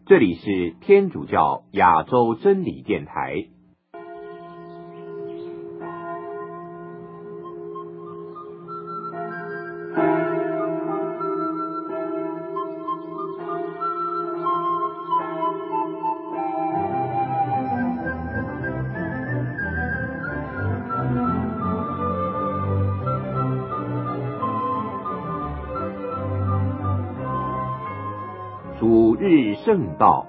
这里是天主教亚洲真理电台。主日圣道，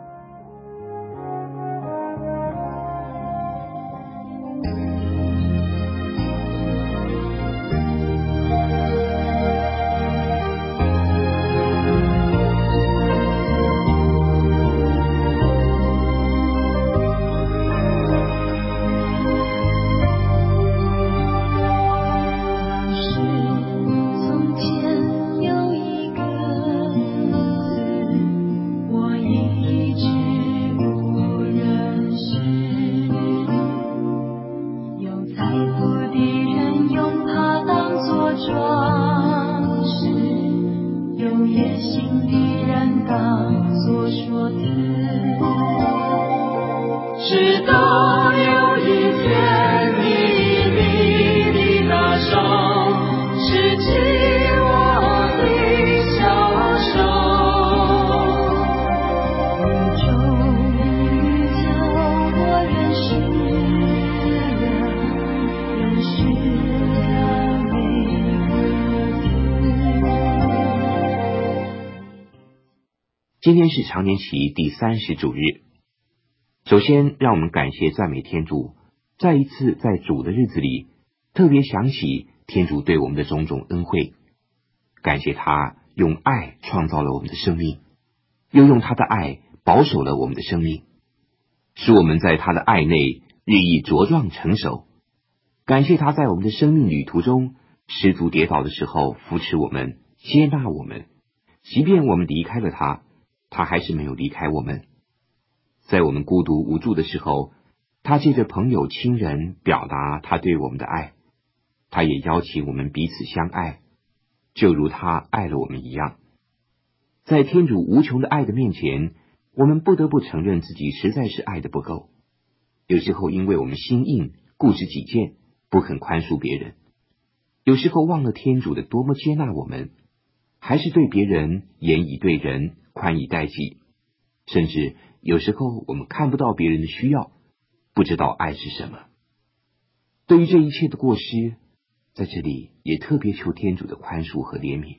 今天是常年期第30主日。首先，让我们感谢赞美天主，再一次在主的日子里，特别想起天主对我们的种种恩惠，感谢他用爱创造了我们的生命，又用他的爱保守了我们的生命，使我们在他的爱内日益茁壮成熟。感谢他在我们的生命旅途中，失足跌倒的时候扶持我们，接纳我们，即便我们离开了他，他还是没有离开我们。在我们孤独无助的时候，他借着朋友亲人表达他对我们的爱，他也邀请我们彼此相爱，就如他爱了我们一样。在天主无穷的爱的面前，我们不得不承认自己实在是爱的不够。有时候因为我们心硬，固执己见，不肯宽恕别人；有时候忘了天主的多么接纳我们，还是对别人严以对人，宽以待己。甚至有时候我们看不到别人的需要，不知道爱是什么。对于这一切的过失，在这里也特别求天主的宽恕和怜悯。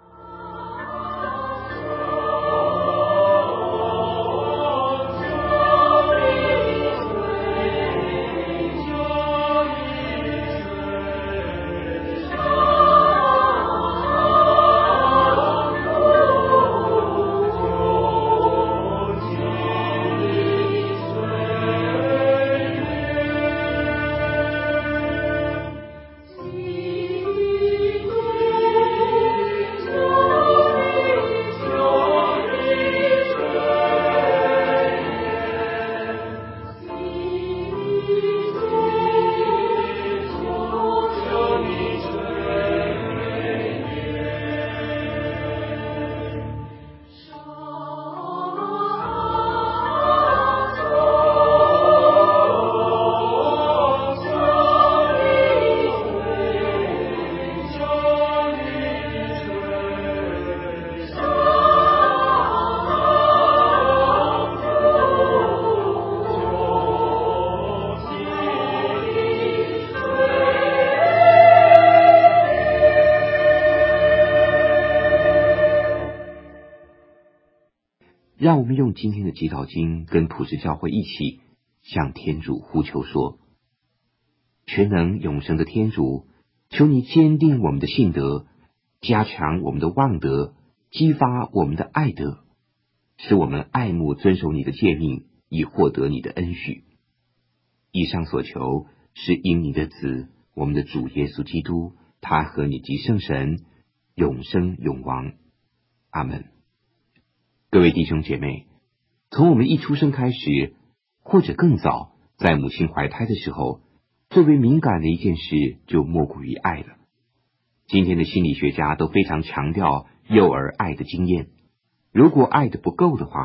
让我们用今天的祈祷经跟普世教会一起向天主呼求说：全能永生的天主，求你坚定我们的信德，加强我们的望德，激发我们的爱德，使我们爱慕遵守你的诫命，以获得你的恩许。以上所求是因你的子，我们的主耶稣基督，他和你及圣神永生永王。阿们。各位弟兄姐妹，从我们一出生开始，或者更早，在母亲怀胎的时候，最为敏感的一件事就莫过于爱了。今天的心理学家都非常强调幼儿爱的经验，如果爱的不够的话，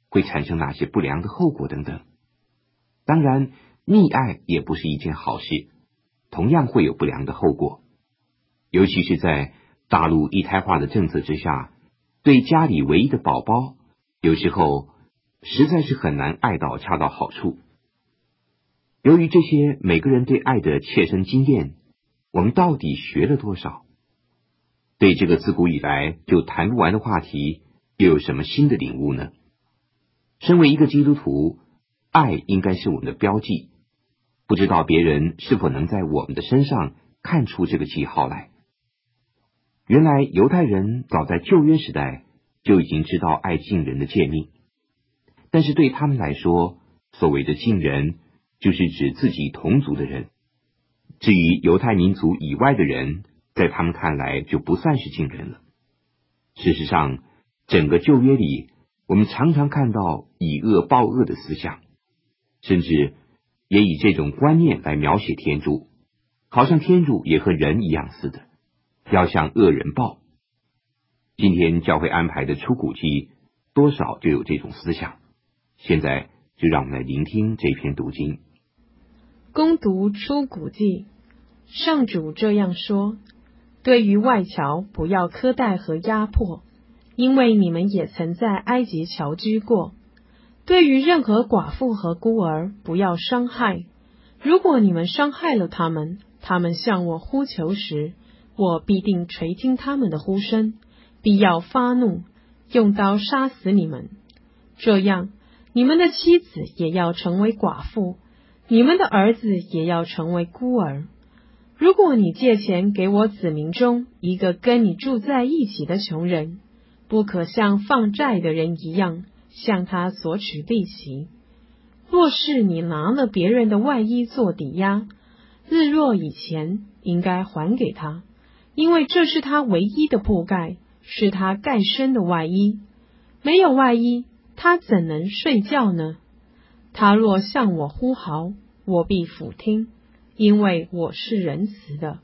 会产生哪些不良的后果等等。当然，溺爱也不是一件好事，同样会有不良的后果。尤其是在大陆一胎化的政策之下，对家里唯一的宝宝，有时候实在是很难爱到恰到好处。由于这些每个人对爱的切身经验，我们到底学了多少？对这个自古以来就谈不完的话题，又有什么新的领悟呢？身为一个基督徒，爱应该是我们的标记，不知道别人是否能在我们的身上看出这个记号来。原来犹太人早在旧约时代就已经知道爱近人的诫命，但是对他们来说，所谓的近人就是指自己同族的人，至于犹太民族以外的人，在他们看来就不算是近人了。事实上，整个旧约里，我们常常看到以恶报恶的思想，甚至也以这种观念来描写天主，好像天主也和人一样似的，要向恶人报。今天教会安排的出谷记多少就有这种思想。现在就让我们来聆听这篇读经。 恭读出谷记。上主这样说：对于外侨不要苛待和压迫，因为你们也曾在埃及侨居过。对于任何寡妇和孤儿不要伤害，如果你们伤害了他们，他们向我呼求时，我必定垂听他们的呼声，必要发怒，用刀杀死你们。这样，你们的妻子也要成为寡妇，你们的儿子也要成为孤儿。如果你借钱给我子民中一个跟你住在一起的穷人，不可像放债的人一样向他索取利息。若是你拿了别人的外衣做抵押，日落以前应该还给他，因为这是他唯一的铺盖，是他盖身的外衣。没有外衣，他怎能睡觉呢？他若向我呼号，我必俯听，因为我是仁慈的。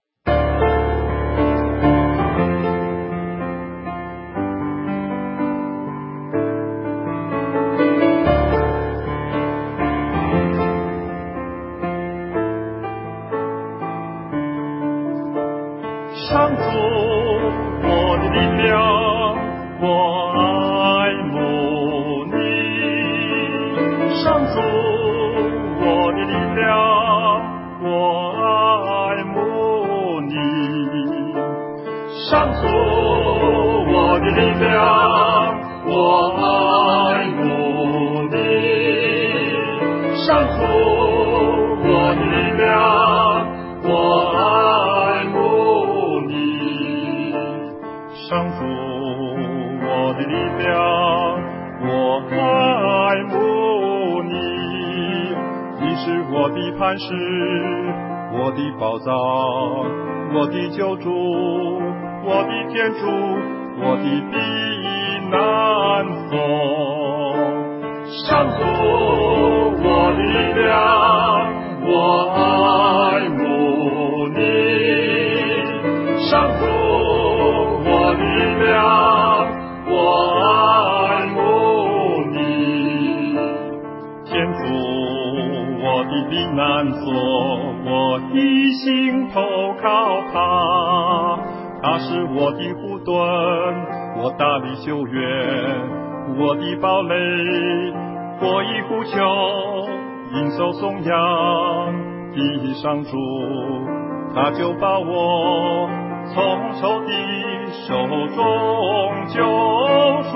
上主，我的力量，我爱慕你。上主，我的力量，我爱慕你。上主，我的力量，我爱慕你。上主，我的力量，我爱慕你。上主，我的力量，我爱慕你。你是我的磐石，我的宝藏，我的救主，我的天主，我的避难所。上主，我的力量，我爱慕你。上主，我的力量，我爱慕你。天主，我的避难所，我的心投靠他，他是我的护盾，我大力救援，我的堡垒，我一呼求，应受颂扬的上主，他就把我从仇敌手中救出。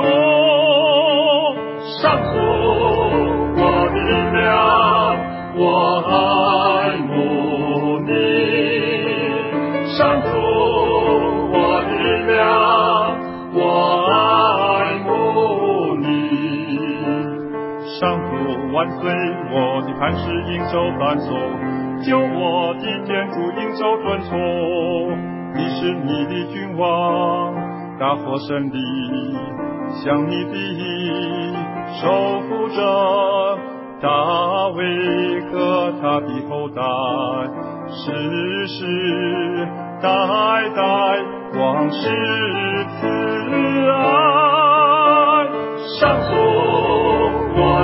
上主，我的力量，我爱慕你。上主，我的力量，我爱慕你。上主万岁，我的磐石应受赞颂，救我的天主应受尊崇。你是你的君王，大获胜利，向你的守护者大卫和他的后代，世世代代光是慈爱。上主，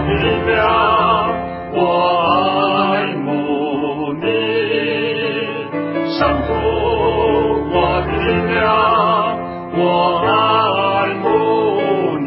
的力量，我爱慕你。上主，我的力量，我爱慕你。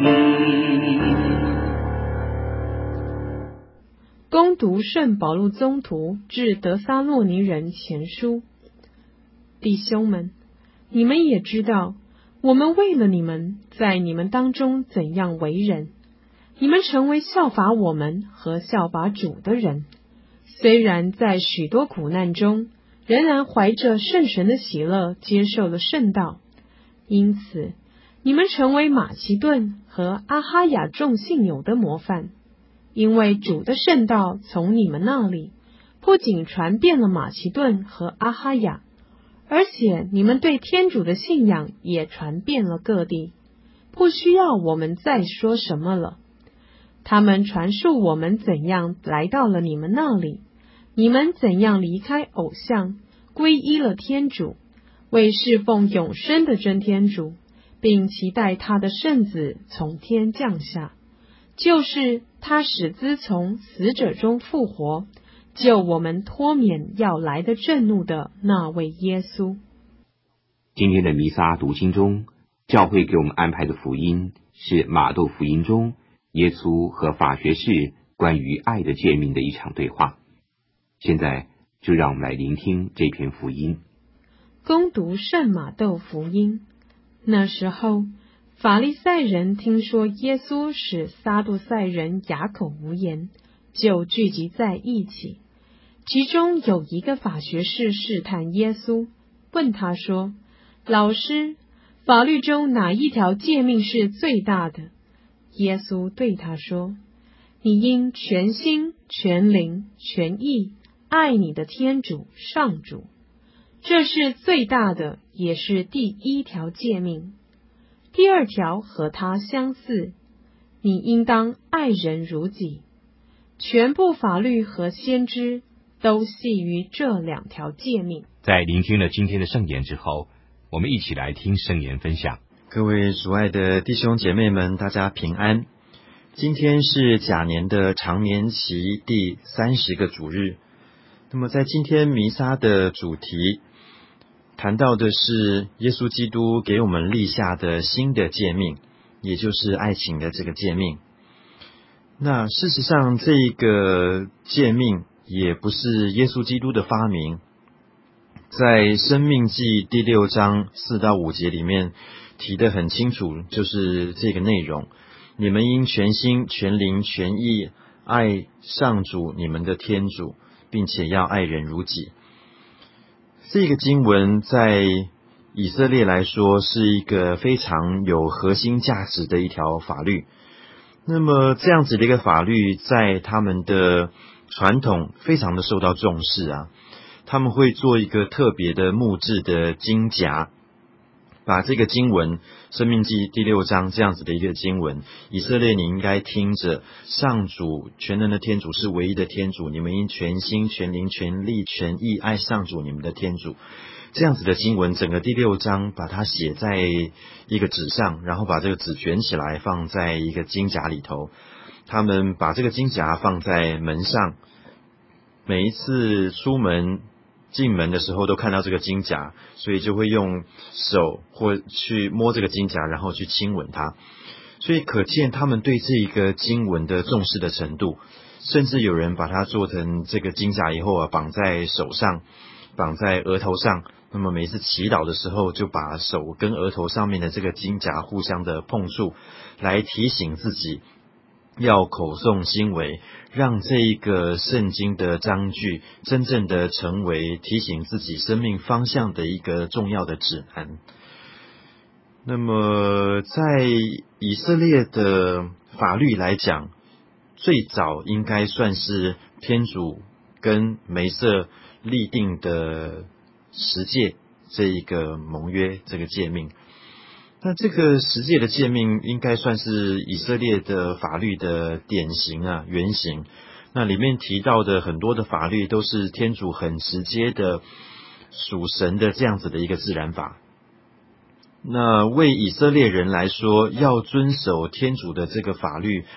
攻读圣保禄宗徒致得撒洛尼人前书。弟兄们，你们也知道，我们为了你们，在你们当中怎样为人，你们成为效法我们和效法主的人。虽然在许多苦难中，仍然怀着圣神的喜乐接受了圣道。因此，你们成为马其顿和阿哈亚众信友的模范。因为主的圣道从你们那里不仅传遍了马其顿和阿哈亚，而且你们对天主的信仰也传遍了各地，不需要我们再说什么了。他们传述我们怎样来到了你们那里，你们怎样离开偶像，皈依了天主，为侍奉永生的真天主，并期待他的圣子从天降下，就是他使兹从死者中复活，救我们脱免要来的震怒的那位耶稣。 今天的弥撒读经中，教会给我们安排的福音是马窦福音中耶稣和法学士关于爱的诫命的一场对话。现在就让我们来聆听这篇福音。 恭读圣马窦福音。那时候，法利赛人听说耶稣使撒杜塞人哑口无言，就聚集在一起。其中有一个法学士试探耶稣，问他说：老师，法律中哪一条诫命是最大的？耶稣对他说：你应全心、全灵、全意爱你的天主上主，这是最大的，也是第一条诫命。第二条和它相似，你应当爱人如己。全部法律和先知都系于这两条诫命。 在聆听了今天的圣言之后，我们一起来听圣言分享。 各位主爱的弟兄姐妹们，大家平安。今天是甲年的常年期第30个主日。那么在今天弥撒的主题谈到的是耶稣基督给我们立下的新的诫命，也就是爱情的这个诫命。那事实上这个诫命也不是耶稣基督的发明，在申命记第6章4到5节里面提得很清楚，就是这个内容：你们应全心、全灵、全意爱上主你们的天主，并且要爱人如己。这个经文在以色列来说是一个非常有核心价值的一条法律。那么这样子的一个法律在他们的传统非常的受到重视啊，他们会做一个特别的木质的经夹，把这个经文申命记第6章这样子的一个经文，以色列你应该听着，上主全能的天主是唯一的天主，你们应全心、全灵、全力、全意爱上主你们的天主。这样子的经文，整个第6章把它写在一个纸上，然后把这个纸卷起来放在一个金夹里头。他们把这个金夹放在门上，每一次出门进门的时候都看到这个金夹，所以就会用手或去摸这个金夹，然后去亲吻它。所以可见他们对这个经文的重视的程度，甚至有人把它做成这个金夹以后啊，绑在手上，绑在额头上，那么每次祈祷的时候就把手跟额头上面的这个金夹互相的碰触，来提醒自己要口诵心为，让这个圣经的章句真正的成为提醒自己生命方向的一个重要的指南。那么在以色列的法律来讲，最早应该算是天主跟梅瑟立定的十诫这一个盟约，这个诫命。那这个十诫的诫命应该算是以色列的法律的典型啊，原型。那里面提到的很多的法律都是天主很直接的属神的这样子的一个自然法。那为以色列人来说，要遵守天主的这个法律，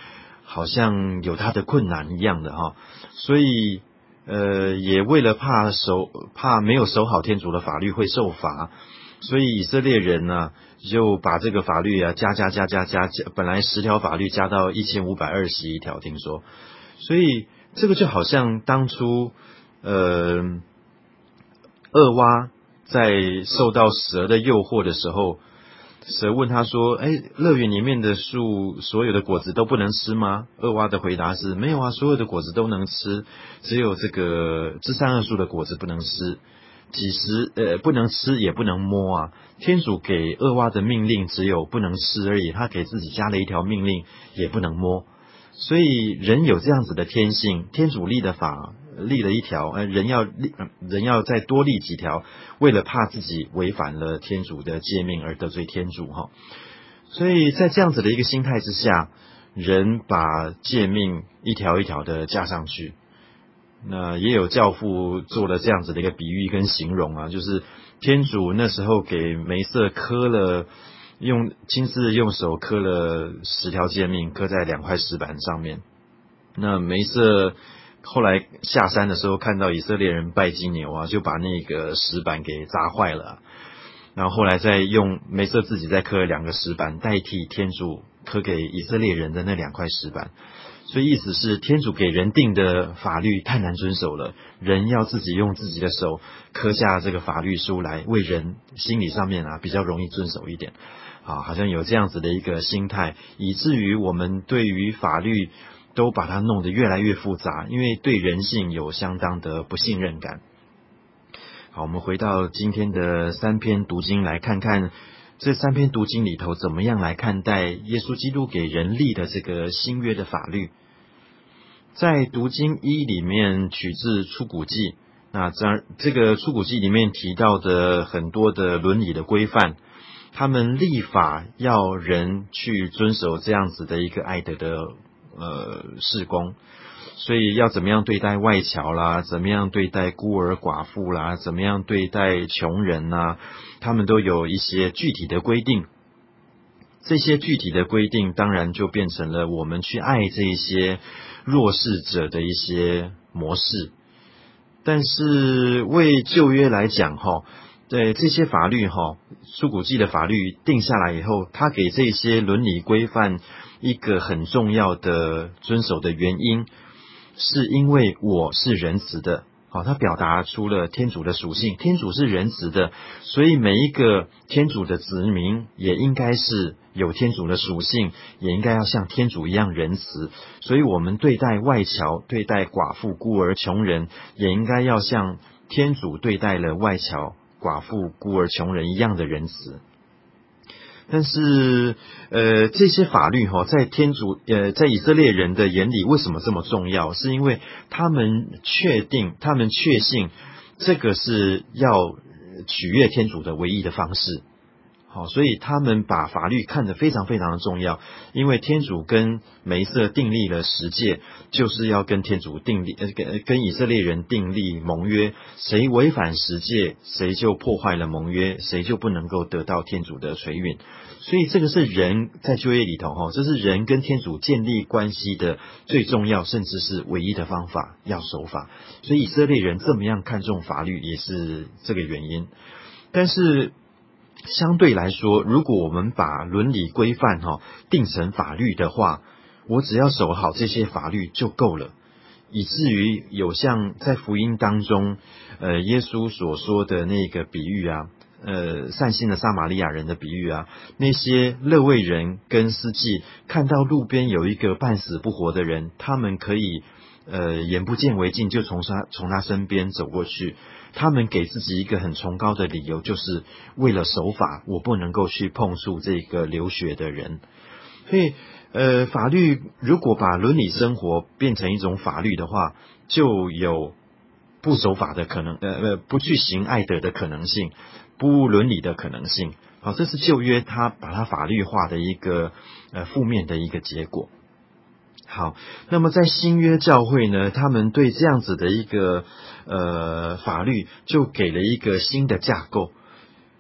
好像有他的困难一样的哈，所以也为了怕没有守好天主的法律会受罚，所以以色列人呢就把这个法律加，本来10条法律加到1521条，听说，所以这个就好像当初厄娃在受到蛇的诱惑的时候，蛇问他说：乐园里面的树所有的果子都不能吃吗？厄娃的回答是：没有啊，所有的果子都能吃，只有这个知善恶树的果子不能吃，不能吃也不能摸啊。天主给厄娃的命令只有不能吃而已，他给自己加了一条命令，也不能摸。所以人有这样子的天性，天主立的法立了一条，人要再多立几条，为了怕自己违反了天主的诫命而得罪天主哈。所以在这样子的一个心态之下，人把诫命一条一条的加上去。那也有教父做了这样子的一个比喻跟形容啊，就是天主那时候给梅瑟亲自用手刻了10条诫命，刻在2块石板上面。那梅瑟后来下山的时候，看到以色列人拜金牛啊，就把那个石板给砸坏了。然后后来再用梅瑟自己再刻了2个石板，代替天主刻给以色列人的那2块石板。所以意思是天主给人定的法律太难遵守了，人要自己用自己的手刻下这个法律书来，为人心理上面比较容易遵守一点。好像有这样子的一个心态，以至于我们对于法律都把它弄得越来越复杂，因为对人性有相当的不信任感。好，我们回到今天的3篇读经，来看看这3篇读经里头怎么样来看待耶稣基督给人立的这个新约的法律。在读经1里面取自出谷记，那这个出谷记里面提到的很多的伦理的规范，他们立法要人去遵守这样子的一个爱德的事工，所以要怎么样对待外侨啦，怎么样对待孤儿寡妇啦，怎么样对待穷人啦，他们都有一些具体的规定。这些具体的规定当然就变成了我们去爱这些弱势者的一些模式。但是为旧约来讲对这些法律出谷记的法律定下来以后，他给这些伦理规范一个很重要的遵守的原因，是因为我是仁慈的。他表达出了天主的属性，天主是仁慈的，所以每一个天主的子民也应该是有天主的属性，也应该要像天主一样仁慈。所以我们对待外侨、对待寡妇、孤儿、穷人，也应该要像天主对待了外侨、寡妇、孤儿、穷人一样的仁慈。但是这些法律在以色列人的眼里为什么这么重要？是因为他们确信这个是要取悦天主的唯一的方式。所以他们把法律看得非常非常的重要，因为天主跟梅瑟订立了10诫，就是要跟天主跟以色列人订立盟约，谁违反10诫，谁就破坏了盟约，谁就不能够得到天主的垂允。所以这个是人在旧约里头这是人跟天主建立关系的最重要甚至是唯一的方法，要守法。所以以色列人这么样看重法律也是这个原因。但是相对来说，如果我们把伦理规范定成法律的话，我只要守好这些法律就够了，以至于有像在福音当中耶稣所说的那个比喻善心的撒玛利亚人的比喻那些勒未人跟司祭看到路边有一个半死不活的人，他们可以眼不见为净，就从他身边走过去。他们给自己一个很崇高的理由，就是为了守法，我不能够去碰触这个流血的人。所以法律如果把伦理生活变成一种法律的话，就有不守法的可能，不去行爱德的可能性，不伦理的可能性。这是旧约他把它法律化的一个负面的一个结果。好，那么在新约教会呢，他们对这样子的一个法律就给了一个新的架构。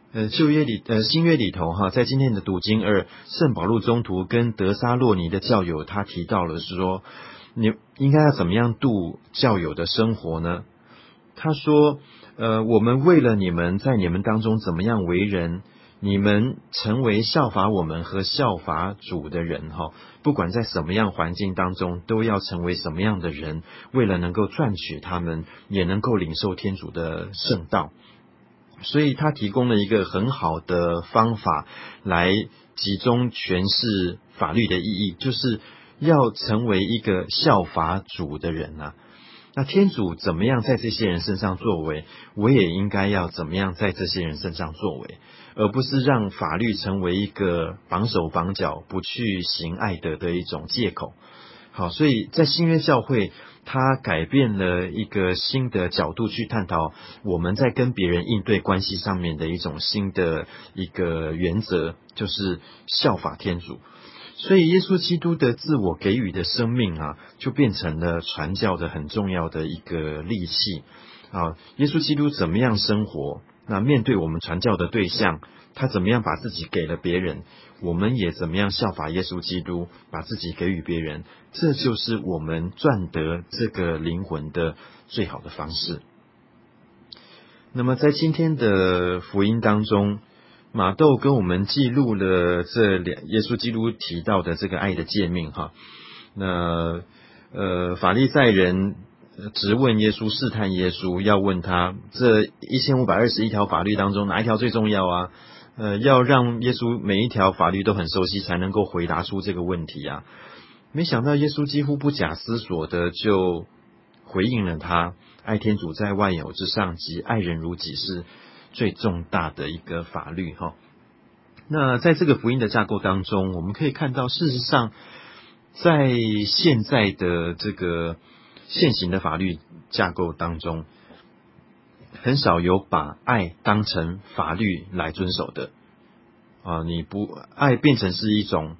新约里头在今天的读经2，圣保禄宗徒跟德撒洛尼的教友，他提到了说，你应该要怎么样度教友的生活呢？他说，我们为了你们在你们当中怎么样为人，你们成为效法我们和效法主的人不管在什么样环境当中，都要成为什么样的人，为了能够赚取他们，也能够领受天主的圣道。所以他提供了一个很好的方法来集中诠释法律的意义，就是要成为一个效法主的人啊。那天主怎么样在这些人身上作为，我也应该要怎么样在这些人身上作为，而不是让法律成为一个绑手绑脚不去行爱德的一种借口。好，所以在新约教会，他改变了一个新的角度去探讨我们在跟别人应对关系上面的一种新的一个原则，就是效法天主。所以耶稣基督的自我给予的生命就变成了传教的很重要的一个利器耶稣基督怎么样生活，那面对我们传教的对象，他怎么样把自己给了别人，我们也怎么样效法耶稣基督，把自己给予别人，这就是我们赚得这个灵魂的最好的方式。那么在今天的福音当中，马窦跟我们记录了耶稣基督提到的这个爱的诫命那法利赛人质问耶稣，试探耶稣，要问他这1521条法律当中哪一条最重要啊？要让耶稣每一条法律都很熟悉，才能够回答出这个问题啊。没想到耶稣几乎不假思索的就回应了他，爱天主在万有之上及爱人如己是最重大的一个法律那在这个福音的架构当中，我们可以看到，事实上在现在的这个现行的法律架构当中，很少有把爱当成法律来遵守的爱变成是一种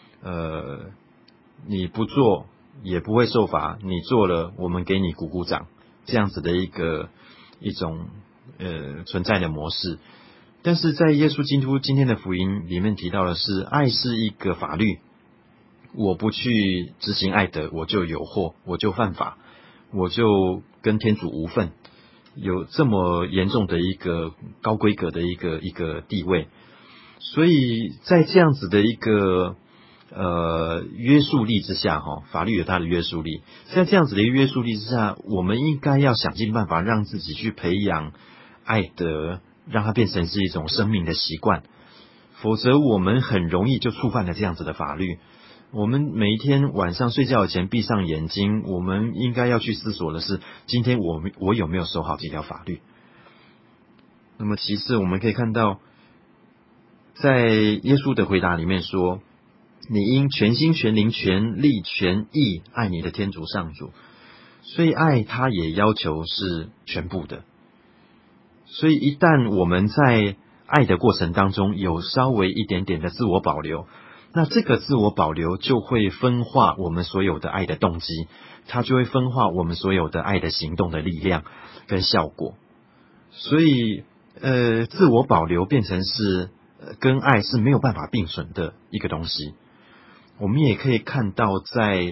你不做也不会受罚，你做了我们给你鼓鼓掌，这样子的一种存在的模式。但是在耶稣基督今天的福音里面提到的是，爱是一个法律，我不去执行爱德，我就有祸，我就犯法，我就跟天主无份，有这么严重的一个高规格的一个地位。所以在这样子的一个约束力之下法律有它的约束力，在这样子的一个约束力之下，我们应该要想尽办法让自己去培养爱德，让它变成是一种生命的习惯，否则我们很容易就触犯了这样子的法律。我们每一天晚上睡觉前闭上眼睛，我们应该要去思索的是，今天我有没有守好这条法律。那么其次我们可以看到，在耶稣的回答里面说，你应全心全灵全力全意爱你的天主上主，所以爱它也要求是全部的。所以一旦我们在爱的过程当中有稍微一点点的自我保留，那这个自我保留就会分化我们所有的爱的动机，它就会分化我们所有的爱的行动的力量跟效果。所以自我保留变成是跟爱是没有办法并存的一个东西。我们也可以看到在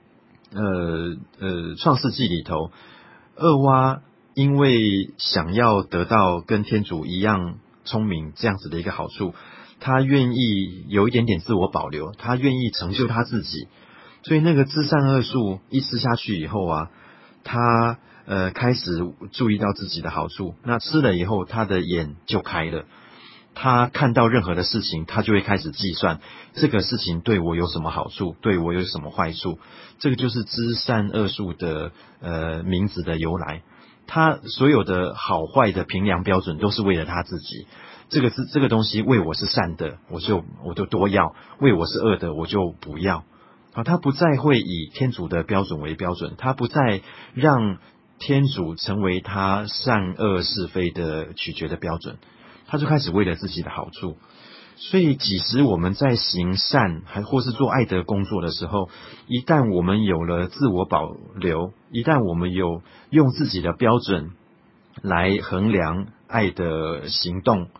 创世纪里头，厄娃因为想要得到跟天主一样聪明这样子的一个好处，他愿意有一点点自我保留，他愿意成就他自己。所以那个知善恶树一吃下去以后他开始注意到自己的好处，那吃了以后他的眼就开了，他看到任何的事情他就会开始计算，这个事情对我有什么好处，对我有什么坏处。这个就是知善恶树的名字的由来。他所有的好坏的评量标准都是为了他自己，这个东西为我是善的，我就多要，为我是恶的我就不要他不再会以天主的标准为标准，他不再让天主成为他善恶是非的取决的标准，他就开始为了自己的好处。所以即使我们在行善或是做爱德工作的时候，一旦我们有了自我保留，一旦我们有用自己的标准来衡量爱的行动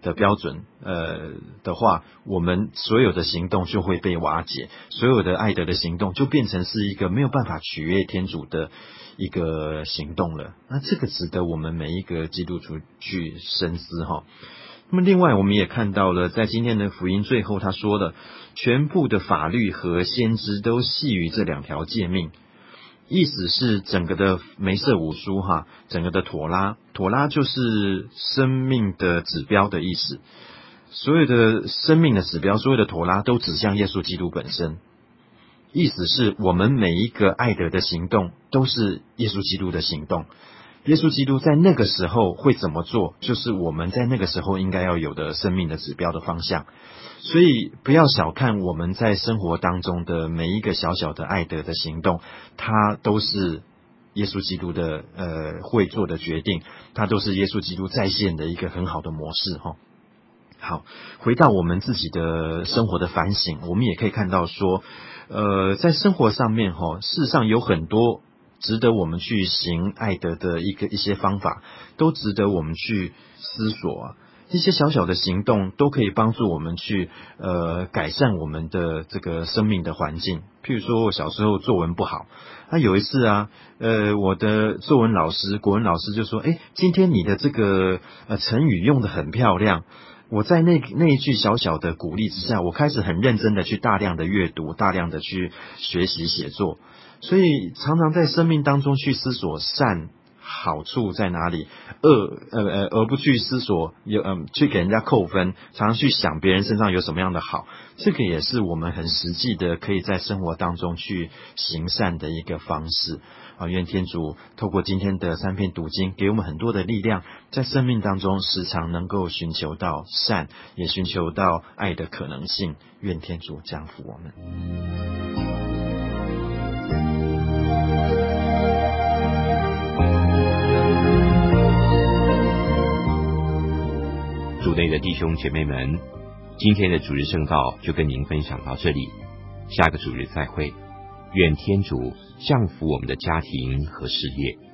的标准的话，我们所有的行动就会被瓦解，所有的爱德的行动就变成是一个没有办法取悦天主的一个行动了。那这个值得我们每一个基督徒去深思哈。那么另外我们也看到了，在今天的福音最后他说了，全部的法律和先知都系于这2条诫命。意思是整个的梅瑟五书整个的妥拉就是生命的指标的意思。所有的生命的指标，所有的妥拉都指向耶稣基督本身。意思是我们每一个爱德的行动都是耶稣基督的行动。耶稣基督在那个时候会怎么做，就是我们在那个时候应该要有的生命的指标的方向。所以不要小看我们在生活当中的每一个小小的爱德的行动，它都是耶稣基督的会做的决定，它都是耶稣基督在线的一个很好的模式好，回到我们自己的生活的反省，我们也可以看到说在生活上面事实上有很多值得我们去行爱德的一些方法，都值得我们去思索一些小小的行动都可以帮助我们去改善我们的这个生命的环境。譬如说我小时候作文不好，有一次我的作文老师国文老师就说，今天你的这个成语用得很漂亮。我在那一句小小的鼓励之下，我开始很认真的去大量的阅读，大量的去学习写作。所以常常在生命当中去思索善好处在哪里，而不去思索去给人家扣分，常常去想别人身上有什么样的好，这个也是我们很实际的可以在生活当中去行善的一个方式愿天主透过今天的3篇读经给我们很多的力量，在生命当中时常能够寻求到善，也寻求到爱的可能性。愿天主降福我们。 主内的弟兄姐妹们，今天的主日圣道就跟您分享到这里，下个主日再会。愿天主降福我们的家庭和事业。